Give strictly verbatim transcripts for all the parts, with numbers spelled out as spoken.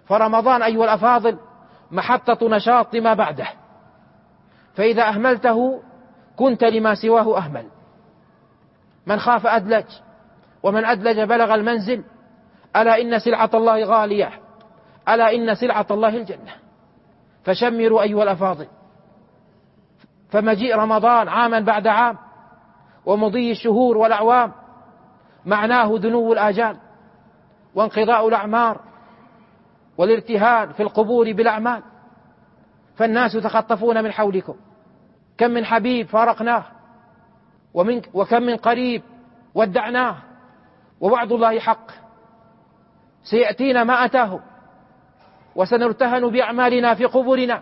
فرمضان أيها الأفاضل محطة نشاط لما بعده، فإذا أهملته كنت لما سواه أهمل. من خاف أدلج، ومن أدلج بلغ المنزل. ألا إن سلعة الله غالية، ألا إن سلعة الله الجنة. فشمروا أيها الأفاضل، فمجيء رمضان عاما بعد عام ومضي الشهور والأعوام معناه دنو الآجال وانقضاء الأعمار والارتهان في القبور بالأعمال. فالناس تخطفون من حولكم، كم من حبيب فارقناه، ومن وكم من قريب ودعناه، ووعد الله حق، سيأتينا ما أتاه، وسنرتهن بأعمالنا في قبورنا،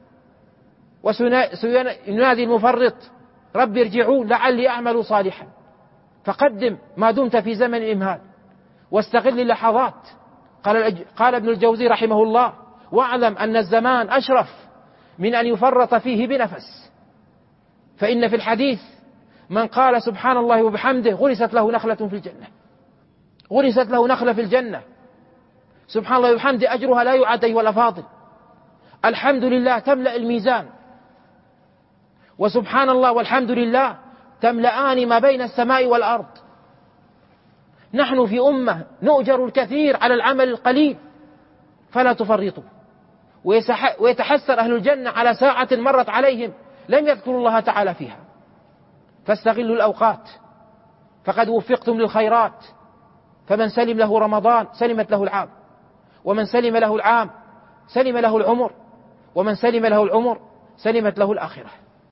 وسينادي المفرط رب ارجعون لعلي أعمل صالحا. فقدم ما دمت في زمن الإمهال واستغل اللحظات. قال, قال ابن الجوزي رحمه الله: واعلم أن الزمان أشرف من أن يفرط فيه بنفس. فإن في الحديث من قال سبحان الله وبحمده غرست له نخلة في الجنة، غرست له نخلة في الجنة. سبحان الله وبحمده أجرها لا يعد أيها الأفاضل. الحمد لله تملأ الميزان، وسبحان الله والحمد لله تملأان ما بين السماء والأرض. نحن في أمة نؤجر الكثير على العمل القليل، فلا تفرطوا. ويتحسر أهل الجنة على ساعة مرت عليهم لم يذكروا الله تعالى فيها. فاستغلوا الأوقات، فقد وفقتم للخيرات. فمن سلم له رمضان سلمت له العام، ومن سلم له العام سلم له العمر، ومن سلم له العمر سلمت له الآخرة.